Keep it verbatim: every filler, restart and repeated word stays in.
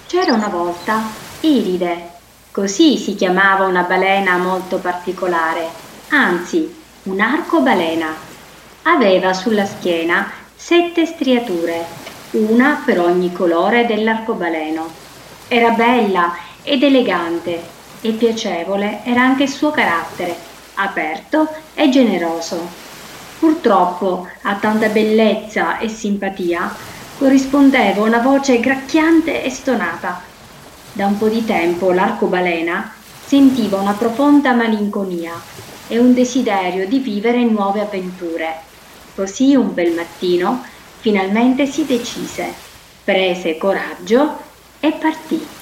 C'era una volta Iride, così si chiamava una balena molto particolare, anzi un arcobalena. Aveva sulla schiena sette striature, una per ogni colore dell'arcobaleno. Era bella ed elegante e piacevole era anche il suo carattere, aperto e generoso. Purtroppo a tanta bellezza e simpatia corrispondeva una voce gracchiante e stonata. Da un po' di tempo l'arcobalena sentiva una profonda malinconia e un desiderio di vivere nuove avventure. Così un bel mattino finalmente si decise, prese coraggio e partì.